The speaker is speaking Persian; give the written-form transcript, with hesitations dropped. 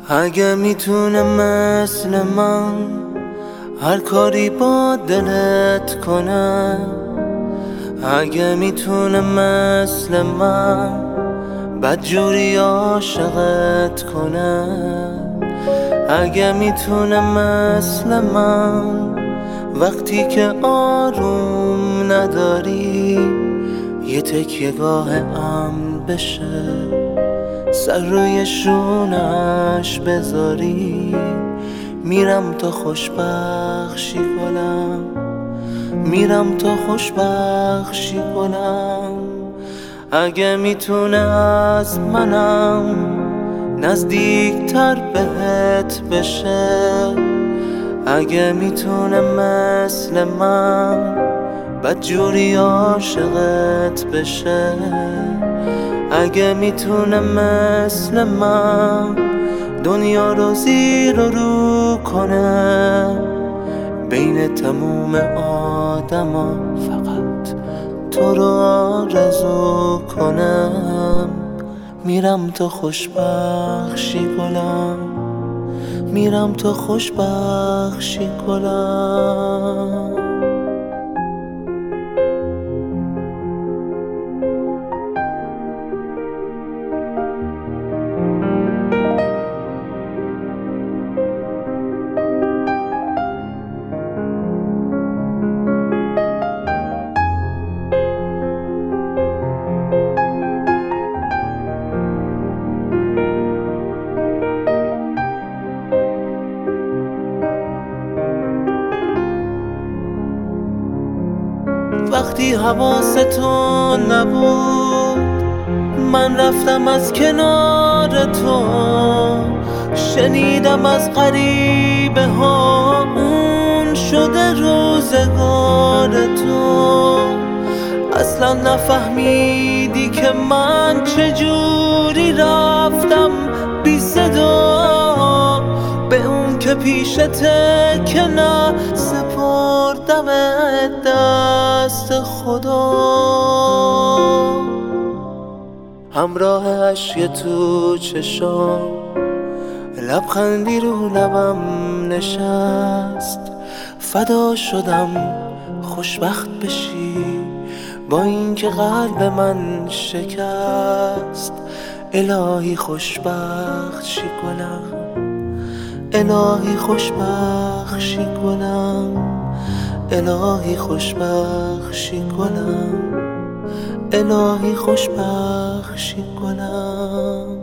اگه میتونه مثل من هر کاری با دلت کنه، اگه میتونه مثل من بدجوری عاشقت کنه، اگه میتونه مثل من وقتی که آروم نداری یه تکیه‌گاه امن بشه، سر روی شونش بذاری، میرم تا خوشبخشی کنم، میرم تا خوشبخشی کنم. اگه میتونه از منم نزدیکتر بهت بشه، اگه میتونه مثل من بدجوری عاشقت بشه، اگه میتونه مثل من دنیا رو زیر و رو کنه، بین تموم آدما فقط تو رو آرزو کنم. میرم تا خوشبخشی کنم، میرم تا خوشبخشی کنم. وقتی حواستو نبود من رفتم از کنار تو، شنیدم از غریبه ها اون شده روزگار تو. اصلا نفهمیدی که من چجوری رفتم بی صدا به اون که پیشته که نه سپردم دست خدا. همراه اشک تو چشام لبخندی رو لبم نشست، فدا شدم خوشبخت بشی با اینکه قلب من شکست. الهی خوشبخت شی کنم، الهی خوشبخت شی کنم، الهی خوشبخت شی کنم، الهی خوشبخت شی کنم.